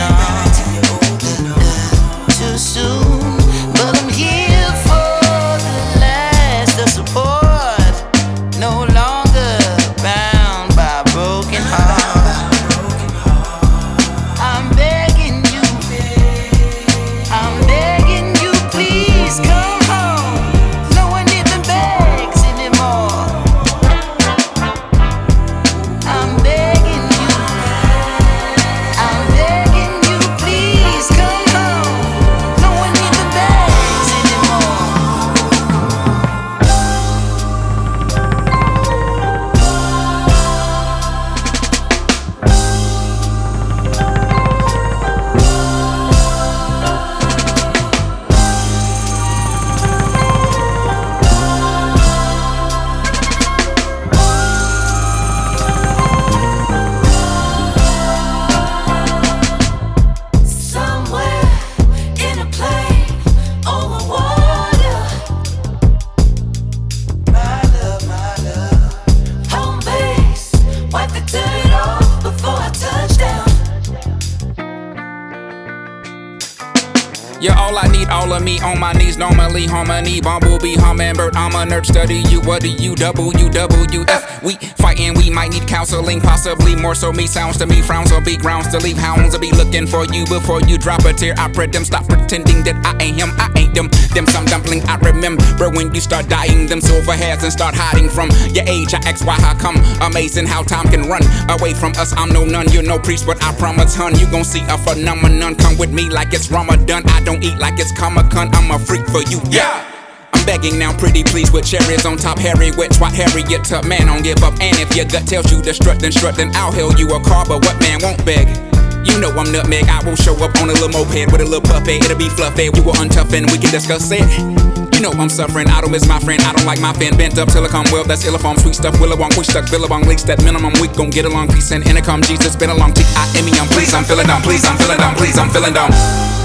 too soon, but I'm here for the last of support. No longer bound by a broken heart. I'm begging you, please come home. No one even begs anymore. I'm begging you, please come home. No one even begs anymore. Somewhere in a plane over water. My love, home base. Wipe the dirt off before I touch down. You're all I need, all of me on my knees. Normally harmony, bumblebee, hummingbird. I'm a nerd, study you. What do you, WWF? We fighting, we might need counseling, possibly more so me. Sounds to me, frowns will be grounds to leave. Hounds will be looking for you before you drop a tear. I pray them stop pretending that I ain't him, I ain't them. Them some dumpling I remember when you start dying. Them silver hairs and start hiding from your age. I ask why, how come? Amazing how time can run away from us. I'm no nun, you're no priest, but I promise, hun, you gon' see a phenomenon. Come with me like it's Ramadan. I don't eat like it's Comic-Con. I'm a freak for you, yeah. I'm begging now, pretty please, with cherries on top. Harry wet, swat Harriet to man, don't give up. And if your gut tells you to strut, then I'll hail you a car. But what man won't beg? You know I'm nutmeg. I will show up on a little moped with a little puppet. It'll be fluffy. You will untough and we can discuss it. You know I'm suffering. I don't miss my friend. I don't like my fan bent up till I come well. That's illiform, sweet stuff. Willowong, we stuck. Billabong, leaks that minimum. We gon' get along. Peace and intercom. Jesus been along. T-I-M-E. I'm pleased. I'm feeling dumb. Please, I'm feeling dumb. Please, I'm feeling dumb.